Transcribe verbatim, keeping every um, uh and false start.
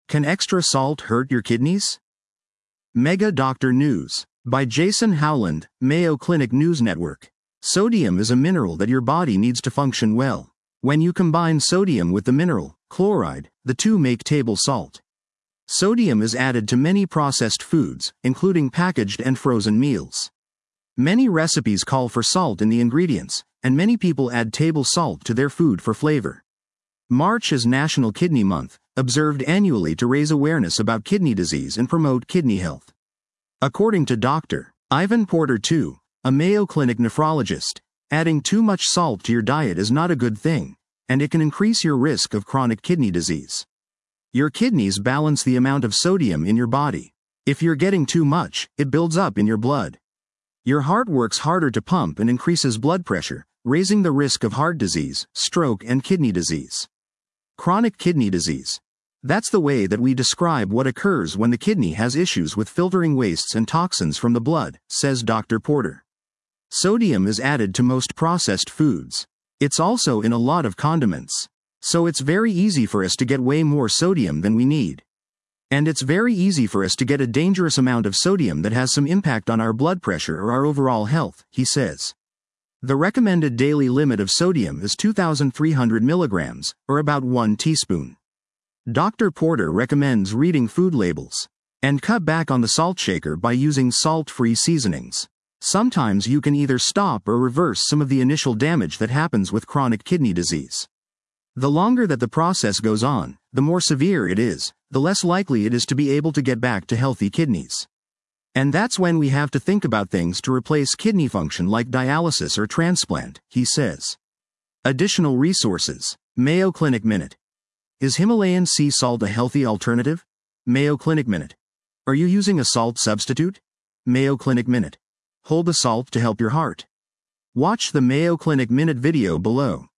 Can extra salt hurt your kidneys? Mega Doctor News. By Jason Howland, Mayo Clinic News Network. Sodium is a mineral that your body needs to function well. When you combine sodium with the mineral, chloride, the two make table salt. Sodium is added to many processed foods, including packaged and frozen meals. Many recipes call for salt in the ingredients, and many people add table salt to their food for flavor. March is National Kidney Month, observed annually to raise awareness about kidney disease and promote kidney health. According to Doctor Ivan Porter the second, a Mayo Clinic nephrologist, adding too much salt to your diet is not a good thing, and it can increase your risk of chronic kidney disease. Your kidneys balance the amount of sodium in your body. If you're getting too much, it builds up in your blood. Your heart works harder to pump and increases blood pressure, raising the risk of heart disease, stroke, and kidney disease. Chronic kidney disease. That's the way that we describe what occurs when the kidney has issues with filtering wastes and toxins from the blood, says Doctor Porter. Sodium is added to most processed foods. It's also in a lot of condiments. So it's very easy for us to get way more sodium than we need. And it's very easy for us to get a dangerous amount of sodium that has some impact on our blood pressure or our overall health, he says. The recommended daily limit of sodium is two thousand three hundred milligrams, or about one teaspoon. Doctor Porter recommends reading food labels and cut back on the salt shaker by using salt-free seasonings. Sometimes you can either stop or reverse some of the initial damage that happens with chronic kidney disease. The longer that the process goes on, the more severe it is, the less likely it is to be able to get back to healthy kidneys. And that's when we have to think about things to replace kidney function like dialysis or transplant, he says. Additional resources. Mayo Clinic Minute. Is Himalayan sea salt a healthy alternative? Mayo Clinic Minute. Are you using a salt substitute? Mayo Clinic Minute. Hold the salt to help your heart. Watch the Mayo Clinic Minute video below.